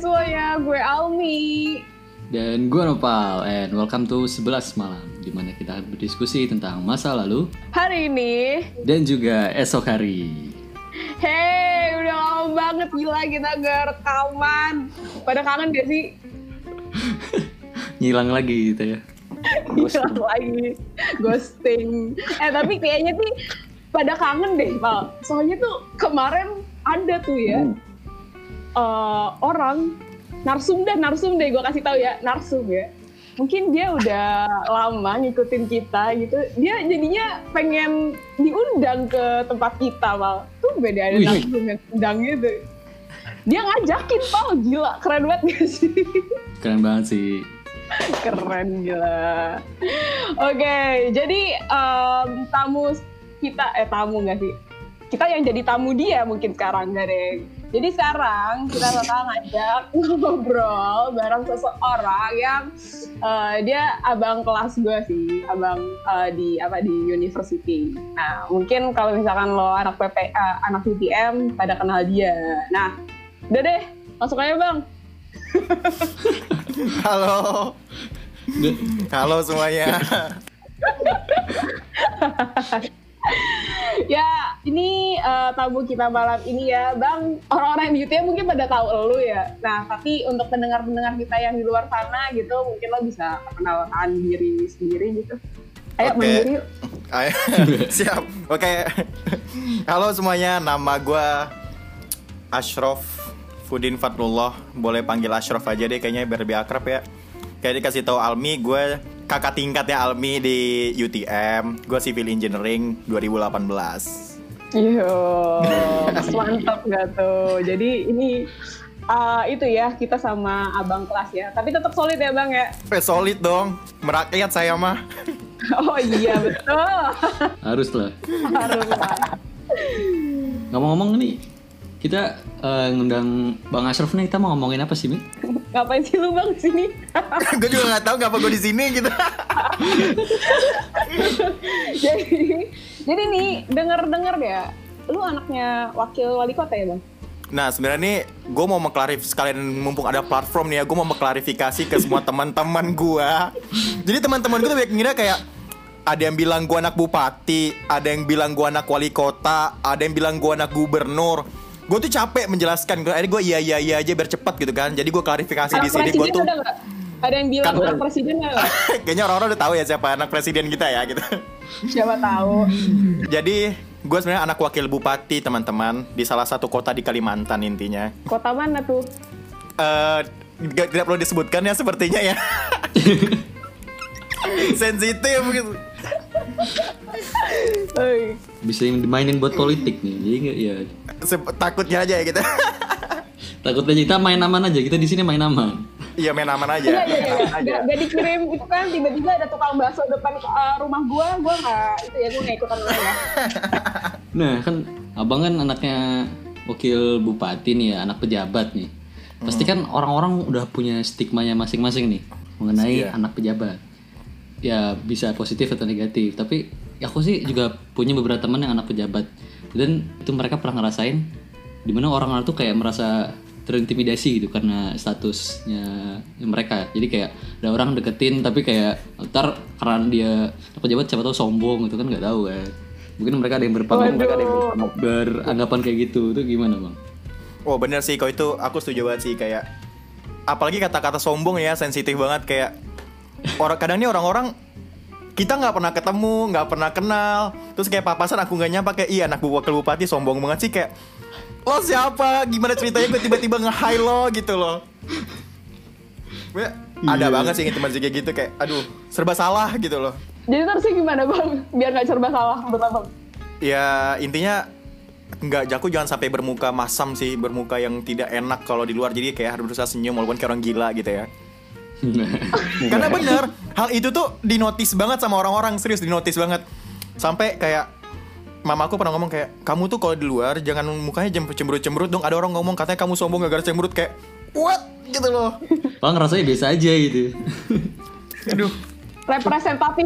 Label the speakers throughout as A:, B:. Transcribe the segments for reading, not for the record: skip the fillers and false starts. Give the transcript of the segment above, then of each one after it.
A: semuanya, gue Almi.
B: Dan gue Nopal, and welcome to 11 Malam, dimana kita berdiskusi tentang masa lalu,
A: Hari ini,
B: dan juga esok hari.
A: hey, udah lama banget gila kita gak rekaman. Pada kangen gak sih?
B: Ngilang lagi gitu ya.
A: Hilang lagi, ghosting. Tapi kayaknya sih pada kangen deh, Pal. Soalnya tuh kemarin ada tuh ya, orang narsum deh gue kasih tahu ya, narsum ya. Mungkin dia udah lama ngikutin kita gitu, dia jadinya pengen diundang ke tempat kita, Pal. Tuh beda ada narsum yang undang gitu. Dia ngajakin, Pal, gila, keren banget gak sih?
B: Keren banget sih.
A: Keren gila. Oke, jadi tamu kita, tamu nggak sih? Kita yang jadi tamu dia mungkin sekarang, gak deh. Jadi sekarang kita bakal ngajak ngobrol bareng seseorang yang dia abang kelas gue sih, abang di university. Nah, mungkin kalau misalkan lo anak anak UTM pada kenal dia. Nah, udah deh, masuk aja bang.
C: Halo semuanya.
A: Ya, ini tamu kita malam ini ya, Bang. Orang-orang di YouTube mungkin pada tahu elu ya. Nah, tapi untuk pendengar-pendengar kita yang di luar sana gitu, mungkin lo bisa perkenalkan diri sendiri gitu. Ayo, mandiri yuk.
C: Ayo, siap. Oke. Halo semuanya, nama gue Ashraf Fudin Fadlullah. Boleh panggil Ashraf aja deh, kayaknya biar lebih akrab ya. Kayak dikasih tahu Almi, gue kakak tingkatnya Almi di UTM. Gue Civil Engineering 2018.
A: Yo, mantap gak tuh. Jadi ini itu ya, kita sama abang kelas ya. Tapi tetap solid ya bang ya.
C: Solid dong, merakyat saya mah.
A: Oh iya betul.
B: Harus lah.
A: Harus lah.
B: Ngomong-ngomong nih, kita ngundang Bang Ashraf nih, kita mau ngomongin apa sih, Mi?
A: Ngapain sih lu bang sini?
C: Gue juga nggak tahu ngapa gue di sini gitu.
A: jadi nih dengar ya, lu anaknya wakil wali kota ya bang?
C: Nah sebenarnya nih gue mau sekalian mumpung ada platform nih ya, gue mau mengklarifikasi ke semua teman-teman gue. Jadi teman-teman gue tuh banyak ngira kayak ada yang bilang gue anak bupati, ada yang bilang gue anak wali kota, ada yang bilang gue anak gubernur. Gue tuh capek menjelaskan, akhirnya gue iya aja biar cepat gitu kan. Jadi gue klarifikasi di sini. Gue tuh
A: ada yang bilang anak presiden nggak?
C: Kayaknya orang-orang udah tahu ya siapa anak presiden kita ya gitu.
A: Siapa tahu.
C: Jadi gue sebenarnya anak wakil bupati teman-teman di salah satu kota di Kalimantan intinya.
A: Kota mana tuh?
C: Tidak perlu disebutkan ya sepertinya ya. Sensitif gitu.
B: Bisa dimainin buat politik nih, jadi nggak ya.
C: Takutnya aja ya kita.
B: Takut aja, kita main aman aja, kita di sini main aman.
C: Iya main aman aja.
A: Iya. Gak dikirim itu kan tiba-tiba ada tukang bakso depan rumah gua nggak ikutan ya.
B: Nah kan abang kan anaknya wakil bupati nih ya, anak pejabat nih. Pasti kan orang-orang udah punya stigmanya masing-masing nih mengenai anak pejabat. Ya bisa positif atau negatif, tapi aku sih juga punya beberapa teman yang anak pejabat, dan itu mereka pernah ngerasain dimana orang-orang tuh kayak merasa terintimidasi gitu karena statusnya mereka. Jadi kayak ada orang deketin tapi kayak ntar karena dia anak pejabat siapa tahu sombong gitu kan, nggak tahu kan. Mungkin mereka ada yang beranggapan kayak gitu. Itu gimana bang?
C: Oh bener sih, kalau itu aku setuju banget sih. Kayak apalagi kata-kata sombong ya, sensitif banget. Kayak kadang nih orang-orang kita nggak pernah ketemu, nggak pernah kenal, terus kayak papasan aku nggak nyapa kayak anak wakil bupati sombong banget sih. Kayak lo siapa, gimana ceritanya gue tiba-tiba nge-hi lo gitu loh. Ada banget sih teman kayak gitu, kayak aduh serba salah gitu loh.
A: Jadi terusnya gimana bang biar nggak serba salah menurut abang?
C: Ya intinya aku jangan sampai bermuka masam sih, bermuka yang tidak enak kalau di luar. Jadi kayak harus berusaha senyum walaupun kayak orang gila gitu ya. Karena bener, hal itu tuh dinotis banget sama orang-orang, serius dinotis banget. Sampai kayak mamaku pernah ngomong kayak, kamu tuh kalau di luar jangan mukanya cemberut-cemberut dong. Ada orang ngomong katanya kamu sombong gara-gara cemberut, kayak what? Gitu loh.
B: Bang rasanya biasa aja gitu.
C: Aduh.
A: Representatif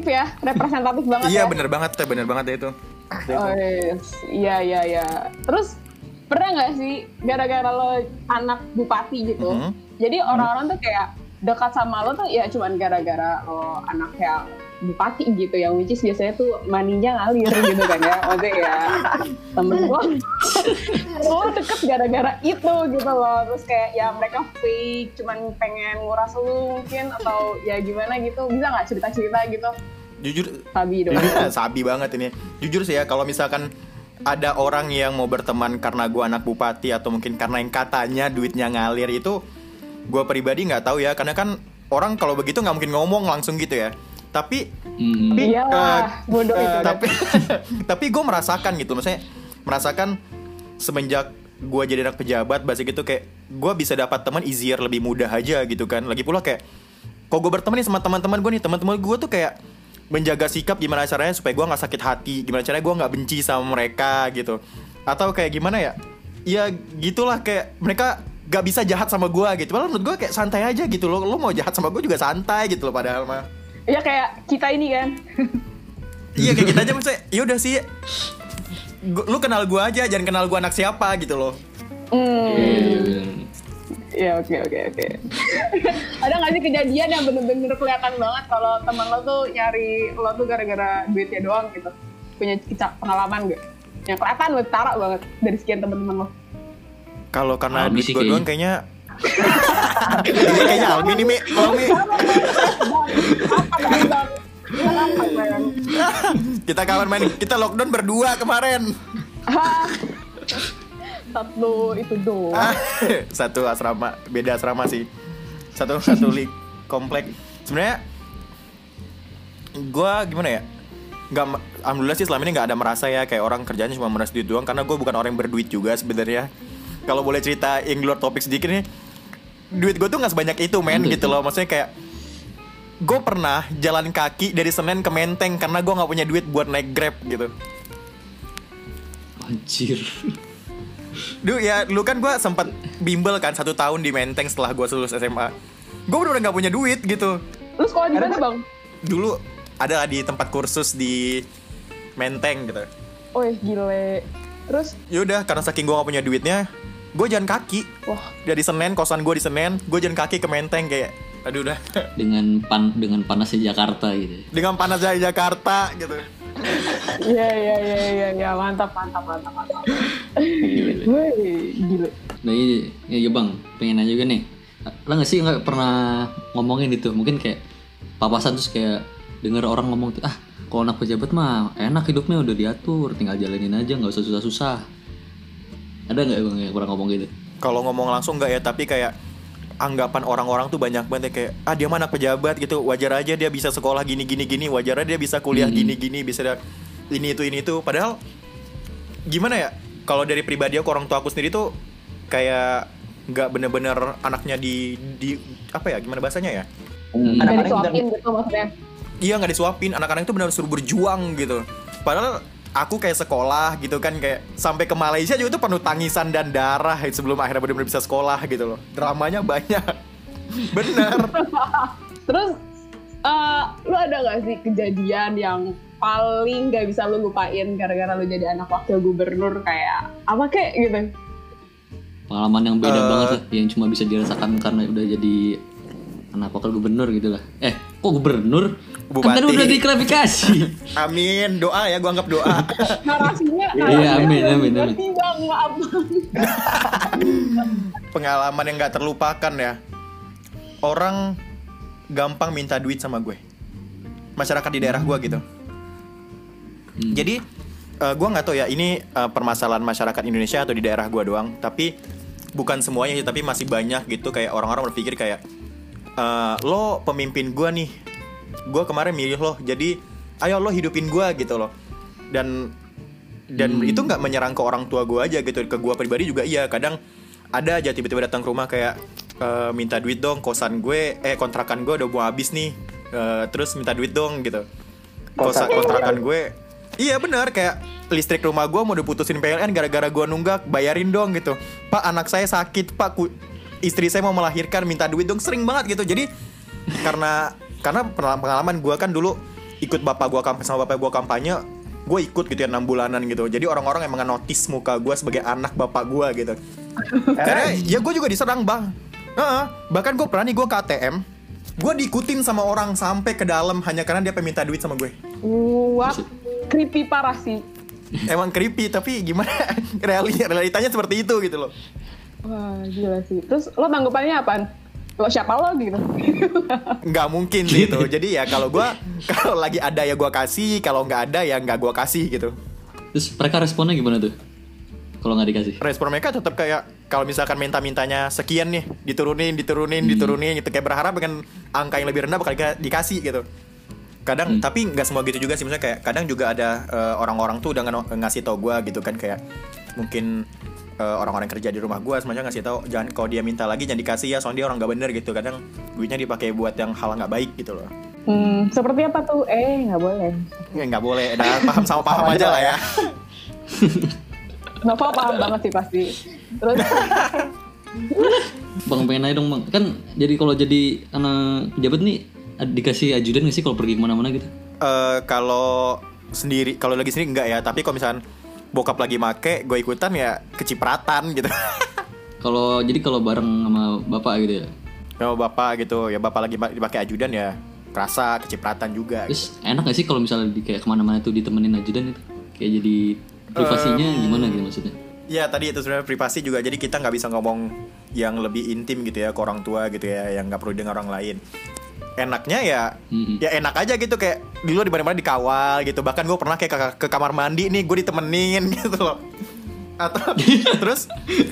A: banget.
C: Iya
A: ya?
C: bener banget ya itu.
A: Oh, iya. Terus pernah nggak sih gara-gara lo anak bupati gitu, jadi orang-orang tuh kayak dekat sama lo tuh ya cuman gara-gara lo anak yang bupati gitu, yang which is biasanya tuh maninya ngalir gitu kan ya, maksudnya ya temen lo deket gara-gara itu gitu loh, terus kayak ya mereka fake cuman pengen nguras lo mungkin, atau ya gimana gitu, bisa nggak cerita-cerita gitu?
C: Jujur
A: Sabi dong.
C: sabi banget ini. Jujur sih ya, kalau misalkan ada orang yang mau berteman karena gue anak bupati atau mungkin karena yang katanya duitnya ngalir, itu gue pribadi nggak tahu ya, karena kan orang kalau begitu nggak mungkin ngomong langsung gitu ya. Tapi
A: bodoh itu.
C: Tapi gue merasakan gitu, maksudnya merasakan semenjak gue jadi anak pejabat bahasa gitu, kayak gue bisa dapat teman easier, lebih mudah aja gitu kan. Lagi pula kayak kalau gue berteman nih sama teman-teman gue nih, teman-teman gue tuh kayak menjaga sikap gimana caranya supaya gue nggak sakit hati, gimana caranya gue nggak benci sama mereka gitu, atau kayak gimana ya, ya gitulah, kayak mereka gak bisa jahat sama gue gitu. Padahal menurut gue kayak santai aja gitu loh, lo mau jahat sama gue juga santai gitu loh, padahal mah
A: ya kayak kita ini kan.
C: iya kayak kita aja, maksudnya ya udah sih, lu kenal gue aja, jangan kenal gue anak siapa gitu loh.
A: Ya oke. Ada nggak sih kejadian yang bener-bener kelihatan banget kalau teman lo tuh nyari lo tuh gara-gara duitnya doang gitu? Punya pengalaman gak? Yang kelihatan lo tarak banget dari sekian teman-teman lo.
C: Kalau karena duit gue doang kayaknya kayaknya Almi nih, Mi. Kita kapan main? Kita lockdown berdua kemarin.
A: Satu itu doang.
C: Satu asrama, beda asrama sih. Satu komplek. Sebenarnya gue gimana ya? Alhamdulillah sih selama ini nggak ada merasa ya kayak orang kerjanya cuma meras duit doang, karena gue bukan orang yang berduit juga sebenarnya. Kalau boleh cerita yang luar topik sedikit nih, duit gue tuh nggak sebanyak itu men gitu loh. Maksudnya kayak gue pernah jalan kaki dari Senen ke Menteng karena gue nggak punya duit buat naik Grab gitu.
B: Anjir.
C: Duh ya, dulu kan gue sempat bimbel kan 1 tahun di Menteng setelah gue lulus SMA. Gue bener-bener nggak punya duit gitu.
A: Lu sekolah di mana bang?
C: Dulu ada di tempat kursus di Menteng gitu.
A: Oh gile. Terus?
C: Yaudah, karena saking gue gak punya duitnya, gue jalan kaki.
A: Wah.
C: Dari Senen, kosan gue di Senen, gue jalan kaki ke Menteng kayak, aduh udah.
B: Dengan panasnya Jakarta gitu.
C: Dengan panasnya Jakarta gitu.
A: Iya, mantap. Gila.
B: Nah iya bang, pengen nanya juga nih. Lo nggak sih nggak pernah ngomongin itu? Mungkin kayak papasan terus kayak denger orang ngomong tuh, kalau anak pejabat mah enak hidupnya, udah diatur, tinggal jalanin aja, nggak usah susah-susah. Ada nggak bang yang pernah ngomong gitu?
C: Kalau ngomong langsung nggak ya, tapi kayak anggapan orang-orang tuh banyak banget ya, kayak dia mah anak pejabat gitu, wajar aja dia bisa sekolah gini, wajar aja dia bisa kuliah gini, bisa ini itu. Padahal gimana ya? Kalau dari pribadi aku, orang tua aku sendiri tuh kayak nggak bener-bener anaknya di apa ya? Gimana bahasanya ya?
A: Nggak disuapin gitu maksudnya?
C: Iya, nggak disuapin. Anak-anak itu benar suruh berjuang gitu. Padahal aku kayak sekolah gitu kan, kayak sampai ke Malaysia juga tuh penuh tangisan dan darah sebelum akhirnya benar-benar bisa sekolah gitu loh. Dramanya banyak. Bener.
A: Terus lu ada gak sih kejadian yang paling gak bisa lu lupain gara-gara lu jadi anak wakil gubernur, kayak apa kek gitu?
B: Pengalaman yang beda banget lah, yang cuma bisa dirasakan karena udah jadi anak wakil gubernur gitu lah. Kok gubernur?
C: Bupati.
B: Kan tadi udah diklarifikasi.
C: Amin, doa ya, gua anggap doa.
A: Narasinya
B: Iya, amin.
C: Pengalaman yang gak terlupakan ya. Orang gampang minta duit sama gue, masyarakat di daerah gue gitu. Jadi gue nggak tahu ya ini permasalahan masyarakat Indonesia atau di daerah gue doang, tapi bukan semuanya sih, tapi masih banyak gitu. Kayak orang-orang berpikir kayak lo pemimpin gue nih, gue kemarin milih lo, jadi ayo lo hidupin gue gitu loh. Dan itu nggak menyerang ke orang tua gue aja gitu, ke gue pribadi juga iya. Kadang ada aja tiba-tiba datang ke rumah kayak minta duit dong, kontrakan gue udah mau habis nih, terus minta duit dong gitu. Kontrakan gue, iya benar, kayak listrik rumah gue mau diputusin PLN gara-gara gue nunggak, bayarin dong gitu. Pak, anak saya sakit, Pak, istri saya mau melahirkan, minta duit dong, sering banget gitu. Jadi karena pengalaman gue kan dulu ikut bapak gue kampanye, gue ikut gitu ya 6 bulanan gitu. Jadi orang-orang emang notice muka gue sebagai anak bapak gue gitu. Karena ya gue juga diserang bang. Bahkan gue pernah nih, gue ke ATM, gue diikutin sama orang sampai ke dalam hanya karena dia pengen minta duit sama gue.
A: What? Creepy parah sih.
C: Emang creepy, tapi gimana realitanya seperti itu gitu loh.
A: Wah gila sih. Terus lo tanggapannya apaan? Lo siapa lo gitu?
C: Nggak mungkin sih itu. Jadi ya kalau lagi ada ya gue kasih, kalau nggak ada ya nggak gue kasih gitu.
B: Terus mereka responnya gimana tuh kalau nggak dikasih?
C: Respon mereka tetap kayak kalau misalkan mintanya sekian nih, diturunin gitu, kayak berharap dengan angka yang lebih rendah bakal dikasih gitu. Kadang tapi nggak semua gitu juga sih, misalnya kayak kadang juga ada orang-orang tuh udah ngasih tau gue gitu kan, kayak mungkin orang-orang yang kerja di rumah gue semacam ngasih tahu jangan, kalau dia minta lagi jangan dikasih ya, soalnya dia orang nggak bener gitu. Kadang duitnya dipakai buat yang hal nggak baik gitu loh.
A: Seperti apa tuh? Nggak boleh.
C: Nggak boleh. Nah, paham sama paham aja lah ya.
A: Nova paham banget sih pasti. Terus
B: Bang pengen nanya dong bang, kan jadi kalau jadi anak pejabat nih dikasih ajudan nggak sih kalau pergi kemana-mana gitu?
C: Kalau lagi sendiri enggak ya, tapi kalau misalkan bokap lagi make, gue ikutan ya kecipratan gitu.
B: Kalau bareng sama bapak gitu ya?
C: Kalau bapak gitu, ya bapak lagi dipakai ajudan ya kerasa kecipratan juga.
B: Terus enak gak sih kalau misalnya kayak kemana-mana tuh ditemenin ajudan itu? Kayak jadi privasinya gimana gitu maksudnya?
C: Ya tadi itu sebenarnya privasi juga, jadi kita nggak bisa ngomong yang lebih intim gitu ya ke orang tua gitu ya, yang nggak perlu dengar orang lain. Enaknya ya enak aja gitu, kayak di luar di mana-mana dikawal gitu. Bahkan gue pernah kayak ke kamar mandi nih gue ditemenin gitu loh. Atau terus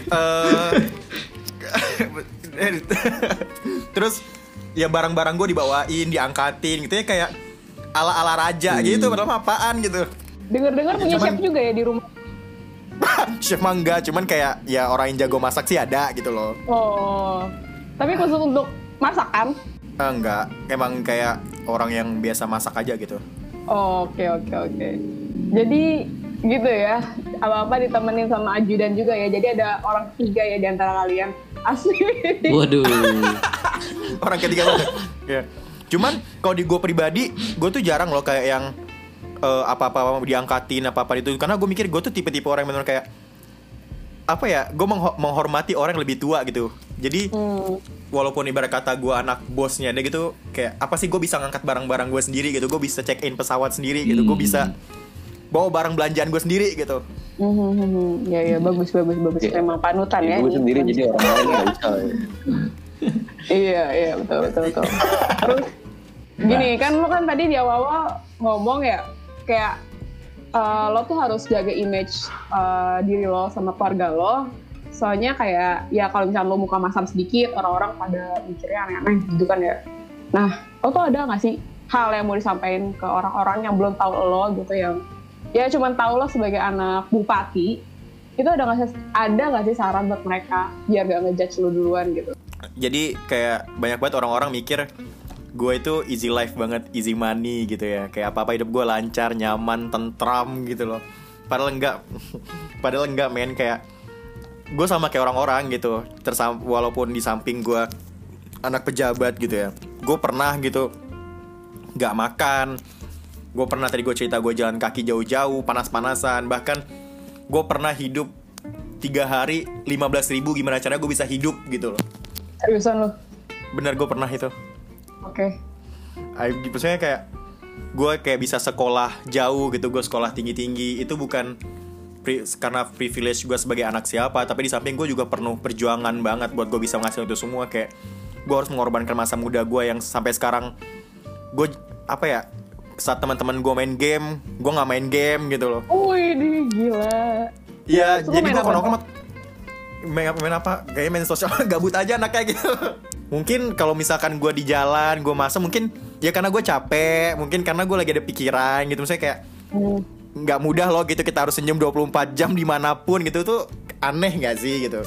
C: terus ya barang-barang gue dibawain, diangkatin gitu ya, kayak ala-ala raja gitu, padahal apaan gitu.
A: dengar-dengar punya chef juga ya di rumah.
C: Chef mah enggak, cuman kayak ya orang yang jago masak sih ada gitu loh.
A: Oh, tapi khusus untuk masakan?
C: Enggak, emang kayak orang yang biasa masak aja gitu.
A: Oke. Jadi gitu ya, apa-apa ditemenin sama ajudan juga ya. Jadi ada orang ketiga ya di antara kalian. Asli.
B: Waduh.
C: Orang ketiga banget. Ya. Cuman kalau di gue pribadi, gue tuh jarang loh kayak yang apa-apa diangkatin apa-apa itu. Karena gue mikir gue tuh tipe-tipe orang yang bener kayak apa ya, gue menghormati orang yang lebih tua gitu. Jadi walaupun ibarat kata gue anak bosnya ada gitu, kayak apa sih, gue bisa ngangkat barang-barang gue sendiri gitu, gue bisa check in pesawat sendiri gitu, gue bisa bawa barang belanjaan gue sendiri gitu.
A: Ya bagus. Memang panutan ya.
D: Gue sendiri jadi orang lain nggak bisa.
A: Iya betul. Terus gini kan, lo kan tadi di awal ngomong ya kayak lo tuh harus jaga image diri lo sama keluarga lo. Soalnya kayak ya kalau misalnya lo muka masam sedikit, orang-orang pada mikirnya aneh-aneh gitu kan ya. Nah, lo tuh ada nggak sih hal yang mau disampaikan ke orang-orang yang belum tahu lo gitu, yang ya cuman tahu lo sebagai anak bupati? Itu ada nggak sih saran buat mereka biar gak ngejudge lo duluan gitu?
C: Jadi kayak banyak banget orang-orang mikir gue itu easy life banget, easy money gitu ya. Kayak apa-apa hidup gue lancar, nyaman, tentram gitu loh. Padahal enggak men, kayak gue sama kayak orang-orang gitu. Walaupun di samping gue anak pejabat gitu ya, gue pernah gitu gak makan. Gue pernah, tadi gue cerita gue jalan kaki jauh-jauh, panas-panasan. Bahkan gue pernah hidup 3 hari 15.000, gimana caranya gue bisa hidup gitu loh.
A: Seriusan lo?
C: Bener, gue pernah itu.
A: Oke.
C: Maksudnya kayak gue kayak bisa sekolah jauh gitu, gue sekolah tinggi-tinggi. Itu bukan karena privilege gue sebagai anak siapa, tapi di samping gue juga penuh perjuangan banget buat gue bisa menghasilkan itu semua. Kayak gue harus mengorbankan masa muda gue yang sampai sekarang gue apa ya, saat teman-teman gue main game, gue nggak main game gitu loh.
A: Ini gila.
C: Iya, jadi gue kalau main apa? Kayaknya main sosial, gabut aja anaknya gitu. Mungkin kalau misalkan gue di jalan, gue masa mungkin ya karena gue capek, mungkin karena gue lagi ada pikiran gitu. Misalnya kayak nggak mudah loh gitu, kita harus senyum 24 jam dimanapun gitu, tuh aneh nggak sih gitu.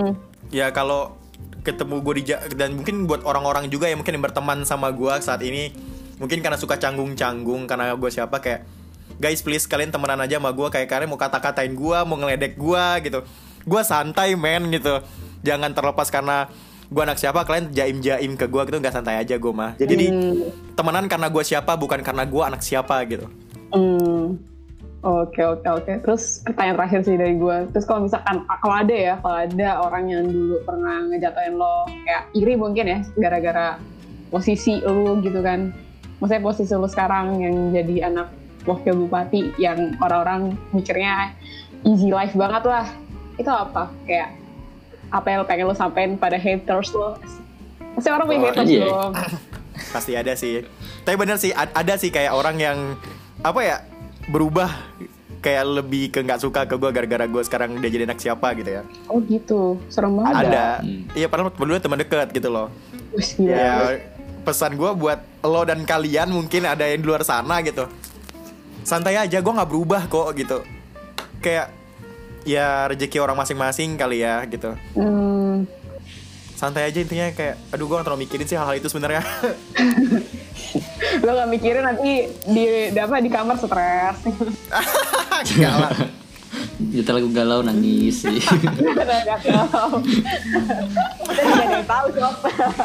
C: Ya kalau ketemu gue dan mungkin buat orang-orang juga yang mungkin yang berteman sama gue saat ini, mungkin karena suka canggung-canggung karena gue siapa, kayak guys please kalian temenan aja sama gue, kayak kalian mau kata-katain gue, mau ngeledek gue gitu, gue santai men gitu. Jangan terlepas karena gue anak siapa kalian jaim-jaim ke gue gitu, nggak, santai aja gue mah. Jadi temenan karena gue siapa, bukan karena gue anak siapa gitu.
A: Oke. Terus pertanyaan terakhir sih dari gue. Terus kalau misalkan kalau ada orang yang dulu pernah ngejatuhin lo kayak iri mungkin ya gara-gara posisi lo gitu kan. Maksudnya posisi lo sekarang yang jadi anak wakil bupati yang orang-orang mikirnya easy life banget lah. Itu apa? Kayak apa yang pengen lo sampein pada haters lo? Pasti orang punya haters lo.
C: Pasti ada sih. Tapi bener sih ada sih kayak orang yang apa ya berubah kayak lebih ke nggak suka ke gue gara-gara gue sekarang udah jadi anak siapa gitu ya.
A: Oh gitu, serem banget.
C: Ada. Iya padahal berdua teman dekat gitu loh. Ya pesan gue buat lo dan kalian mungkin ada yang di luar sana gitu. Santai aja, gue nggak berubah kok gitu. Kayak ya rezeki orang masing-masing kali ya gitu. Santai aja intinya kayak aduh gue gak terlalu mikirin sih hal-hal itu sebenarnya.
A: Lo gak mikirin nanti di kamar stres.
C: Enggak lah.
B: Kita lagu galau nangis sih.
A: Gak galau. Udah gak ada yang tahu siapa.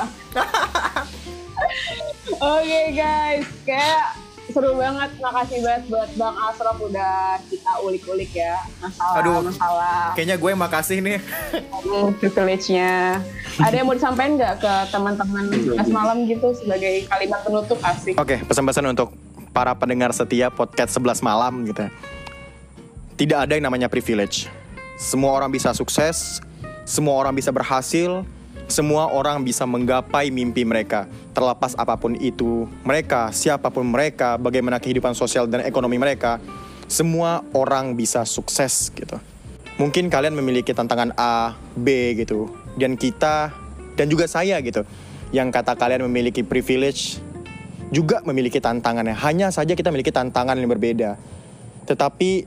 A: Oke guys, kayak seru banget. Makasih banget buat Bang Ashraf udah kita ulik-ulik ya masalah.
C: Kayaknya gue yang makasih nih.
A: Privilege-nya. Ada yang mau disampaikan nggak ke teman-teman Mas Malam gitu sebagai kalimat penutup asik?
C: Oke, pesan-pesan untuk para pendengar setia podcast 11 malam gitu. Tidak ada yang namanya privilege. Semua orang bisa sukses, semua orang bisa berhasil, semua orang bisa menggapai mimpi mereka. Terlepas apapun itu mereka, siapapun mereka, bagaimana kehidupan sosial dan ekonomi mereka, semua orang bisa sukses gitu. Mungkin kalian memiliki tantangan A, B gitu. Dan kita, dan juga saya gitu, yang kata kalian memiliki privilege, juga memiliki tantangannya. Hanya saja kita memiliki tantangan yang berbeda. Tetapi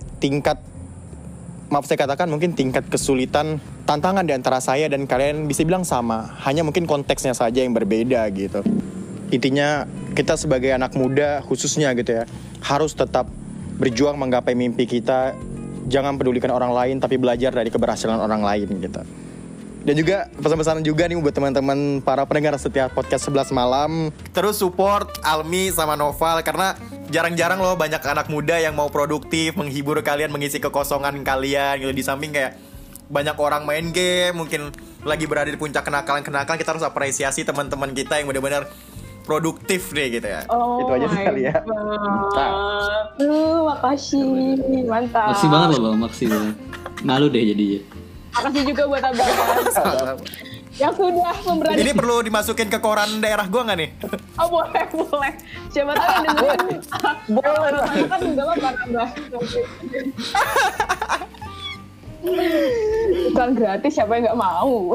C: mungkin tingkat kesulitan, tantangan di antara saya dan kalian bisa bilang sama. Hanya mungkin konteksnya saja yang berbeda gitu. Intinya kita sebagai anak muda khususnya gitu ya, harus tetap berjuang menggapai mimpi kita. Jangan pedulikan orang lain, tapi belajar dari keberhasilan orang lain gitu. Dan juga pesan-pesan juga nih buat teman-teman para pendengar setiap podcast 11 malam. Terus support Almi sama Noval karena jarang-jarang loh banyak anak muda yang mau produktif, menghibur kalian, mengisi kekosongan kalian gitu. Di samping kayak banyak orang main game, mungkin lagi berada di puncak kenakalan-kenakalan, kita harus apresiasi teman-teman kita yang benar-benar produktif deh gitu ya.
A: Oh, itu aja sekali ya. Makasih, mantap.
B: Makasih banget loh Bang, makasih banget. Malu deh jadinya.
A: Makasih juga buat Abang yang sudah memberani. Ini
C: perlu dimasukin ke koran daerah gua nggak nih?
A: Oh boleh. Siapa tahu yang dengerin. Boleh. Kan enggak apa-apa nambah. Bukan gratis, siapa yang nggak mau?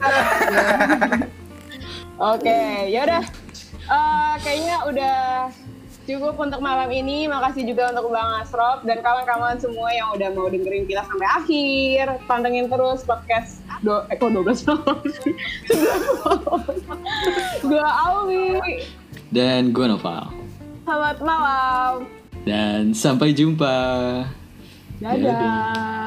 A: Oke, yaudah. Kayaknya udah cukup untuk malam ini. Makasih juga untuk Bang Ashraf dan kawan-kawan semua yang udah mau dengerin kita sampai akhir. Pantengin terus podcast 12 malam sih. Gue Alwi.
B: Dan gue Noval.
A: Selamat malam.
B: Dan sampai jumpa.
A: Dadah.